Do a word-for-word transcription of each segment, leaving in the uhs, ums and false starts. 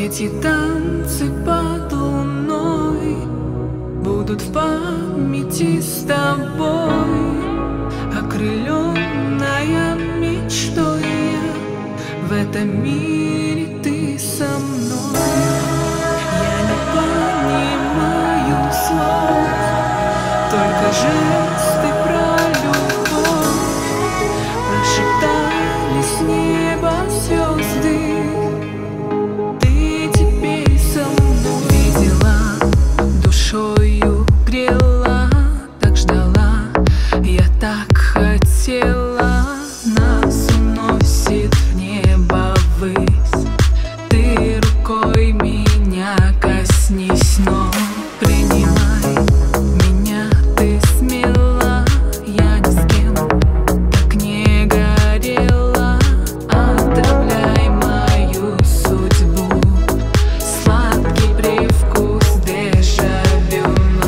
Эти танцы под луной будут в памяти с тобой. Окрыленная мечтой я, в этом мире ты со мной. Я не понимаю слов, только жесты про любовь. Прошептали с неба звезды. Ты теперь со мной. Видела, душою грела, так ждала, я так хотела. Нас уносит в небо ввысь. Ты рукой меня коснись, но принимай меня ты смело. Я ни с кем так не горела. Отравляй мою судьбу, сладкий привкус дежавю.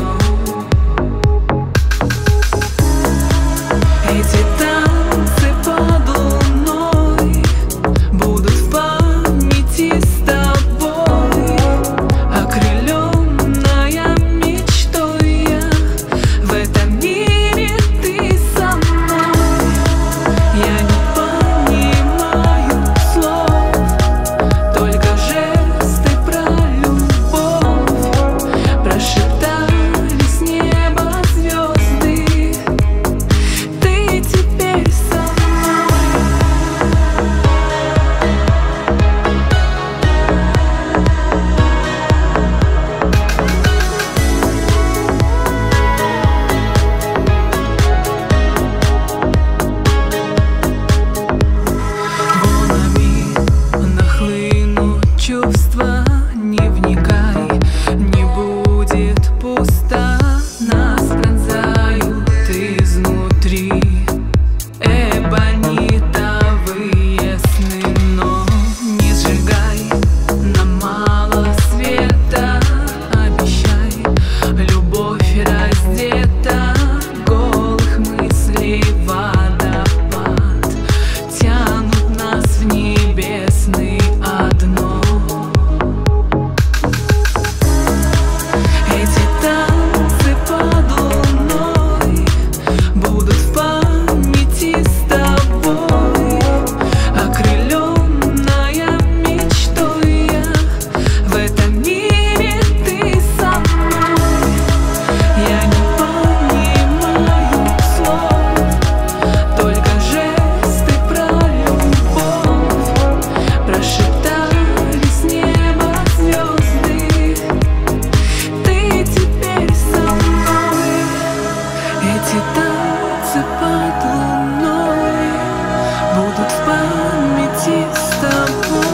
Эти танцы под луной будут в памяти с тобой. Окрыленная мечтой я, в этом мире ты со мной. Я не понимаю слов, только жесты про любовь. Прошептали с неба звезды. Ты теперь со мной. Волнами нахлынут чувства, не вникай, не будет пусто. Нас пронзают изнутри эбонитовые сны, но не сжигай, нам мало света. Обещай, любовь раздета, голых мыслей водопад тянут нас в небесный одно. Эти танцы под луной будут в памяти с тобой. Окрыленная мечтой я, в этом мире ты со мной. Я не понимаю слов, только жесты про любовь. Прошептали с неба звезды. Ты теперь со мной. Эти танцы под луной будут в памяти с тобой.